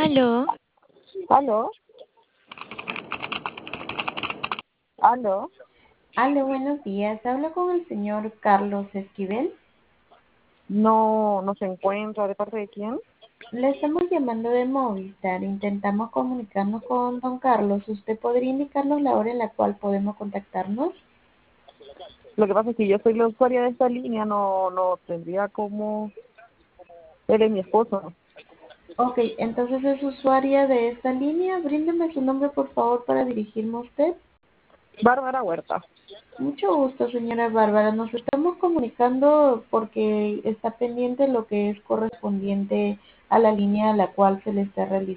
Aló, ¿Aló? ¿Aló? Aló, buenos días. Hablo con el señor Carlos Esquivel. No, no se encuentra. ¿De parte de quién? Le estamos llamando de Movistar. Intentamos comunicarnos con don Carlos. ¿Usted podría indicarnos la hora en la cual podemos contactarnos? Lo que pasa es que yo soy la usuaria de esta línea, no tendría como... Él es mi esposo. Ok, entonces es usuaria de esta línea. Bríndeme su nombre, por favor, para dirigirme a usted. Bárbara Huerta. Mucho gusto, señora Bárbara. Nos estamos comunicando porque está pendiente lo que es correspondiente a la línea a la cual se le está realizando